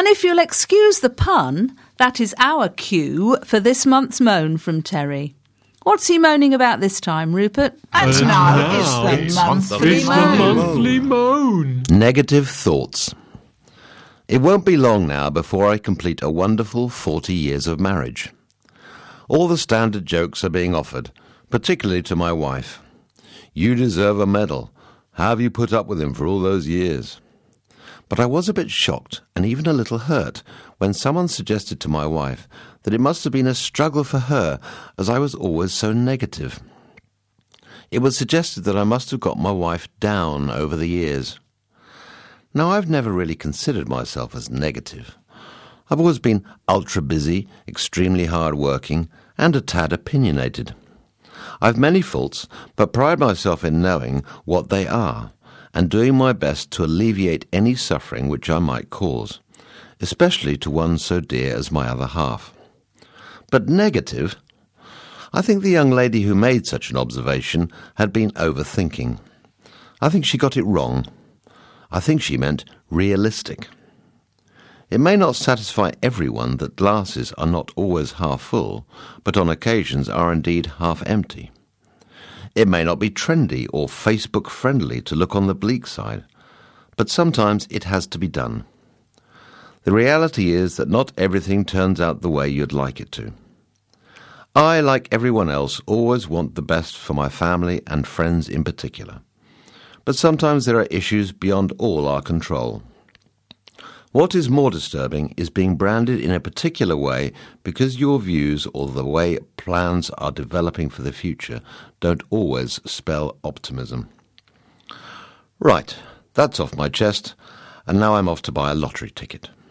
And if you'll excuse the pun, that is our cue for this month's moan from Terry. What's he moaning about this time, Rupert? It's the monthly moan. Negative thoughts. It won't be long now before I complete a wonderful 40 years of marriage. All the standard jokes are being offered, particularly to my wife. You deserve a medal. How have you put up with him for all those years? But I was a bit shocked and even a little hurt when someone suggested to my wife that it must have been a struggle for her as I was always so negative. It was suggested that I must have got my wife down over the years. Now, I've never really considered myself as negative. I've always been ultra busy, extremely hard-working, and a tad opinionated. I've many faults, but pride myself in knowing what they are and doing my best to alleviate any suffering which I might cause, especially to one so dear as my other half. But negative? I think the young lady who made such an observation had been overthinking. I think she got it wrong. I think she meant realistic. It may not satisfy everyone that glasses are not always half full, but on occasions are indeed half empty. It may not be trendy or Facebook friendly to look on the bleak side, but sometimes it has to be done. The reality is that not everything turns out the way you'd like it to. I, like everyone else, always want the best for my family and friends in particular. But sometimes there are issues beyond all our control. What is more disturbing is being branded in a particular way because your views or the way plans are developing for the future don't always spell optimism. Right, that's off my chest, and now I'm off to buy a lottery ticket.